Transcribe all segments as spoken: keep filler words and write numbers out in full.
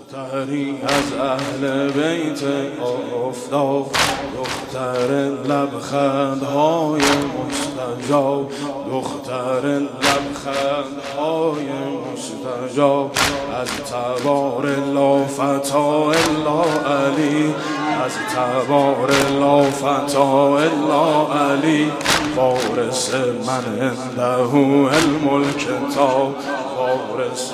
دختری از اهل بیت آفتاب، دختر لبخندهای مستجاب، دختر لبخندهای مستجاب، از تبار لا فتا الا علی، از تبار لا فتا الا علی، وارث من عنده علم الکتاب، وارث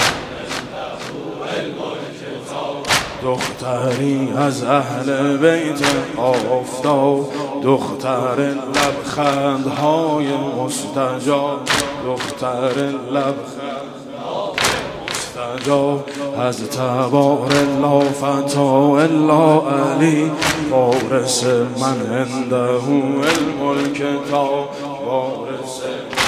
دختری از اهل بیت آفتاب، دختر لبخندهای مستجاب، دختر لبخندهای مستجاب، از تبار لا فتا الا علی، وارث من عنده علم الکتاب، وارث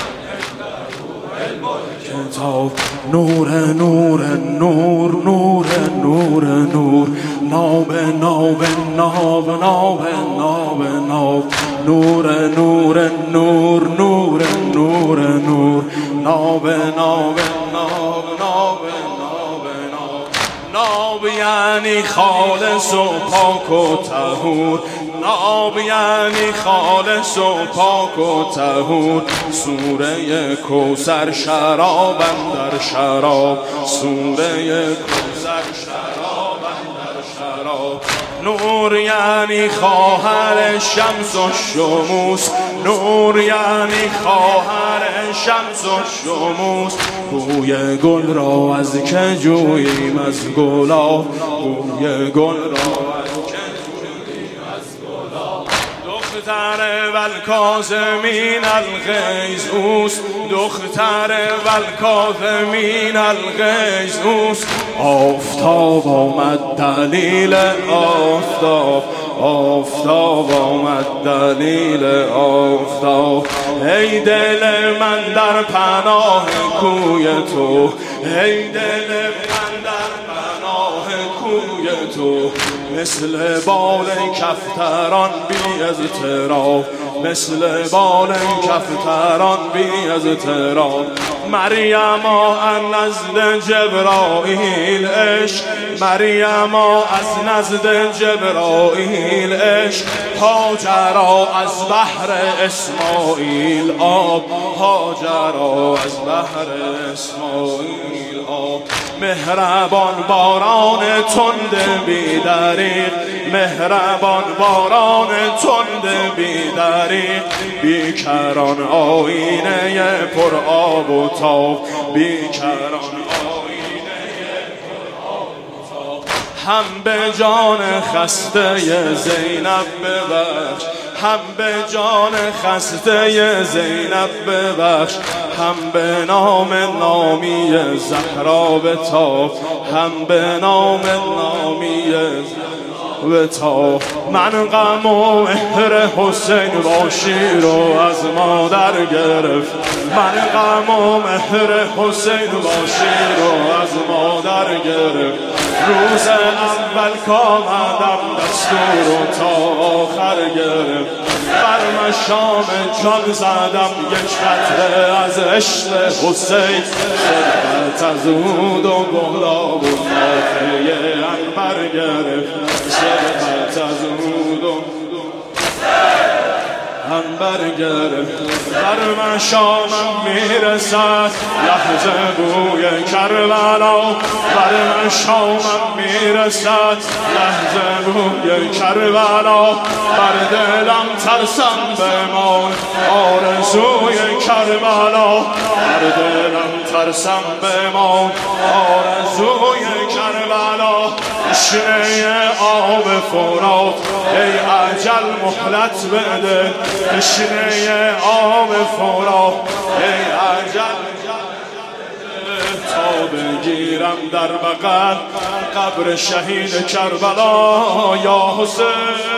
کتاب. نور نور نور نور نور نور، ناب ناب ناب ناب ناب ناب، نور نور نور نور نور نور، ناب ناب ناب ناب ناب ناب، ناب یعنی خالص و پاک و طهور، ناب یعنی خالص و پاک و طهور، سوره کوثر شراب اندر شراب، سوره کوثر شراب اندر شراب. نور یعنی خواهر شمس و شموس، نور یعنی خواهر شمس و شموس، بوی گل را از که جوییم از گلاب، بوی گل را دختر والکاظمین الغیظ اوست، دختر والکاظمین الغیظ اوست. آفتاب آمد دلیل آفتاب، آفتاب آمد دلیل آفتاب. ای دل من در پناه کوی تو، ای دل من در پناه کوی تو، مثل بال کفتران بی اضطراب، مثل بال کفتران بی اضطراب. مریم از نزد جبرائیل عشق، مریم از نزد جبرائیل عشق، هاجرا از بحر اسماعیل آب، هاجرا از بحر اسماعیل آب. مهربان باران تند بی دریغ، مهربان باران تند بی دریغ، بیکران آینه پر آب و تاب، بیکران آینه پر آب و تاب. هم به جان خسته زینب ببخش، هم به جان خسته زینب ببخش، هم به نام نامی زهرا بتاب، هم به نام نامی زهرا بتاب. من غم و مهر حسین با شیر و از مادر گرفت، من غم و مهر حسین با شیر و از مادر گرفت. روز اول کامدم دستور و تا آخر گرفت، بر مشام جان زدم یک قطره از عشق حسین، شربت از عود و گلاب و نافه عنبر گرفت، شربت از عود و عنبر گرفت. بر مشامم میرسد لحظه بوی کربلا، بر مشامم میرسد لحظه بوی کربلا. بر دلم ترسم بمان آرزوی کربلا، بر دلم ترسم بمان آرزوی کربلا. تشنه آب فرات ای اجل مهلت بده، تشنه آب فرات ای اجل تا بگیرم در بغل قبر شهید کربلا. یا حسین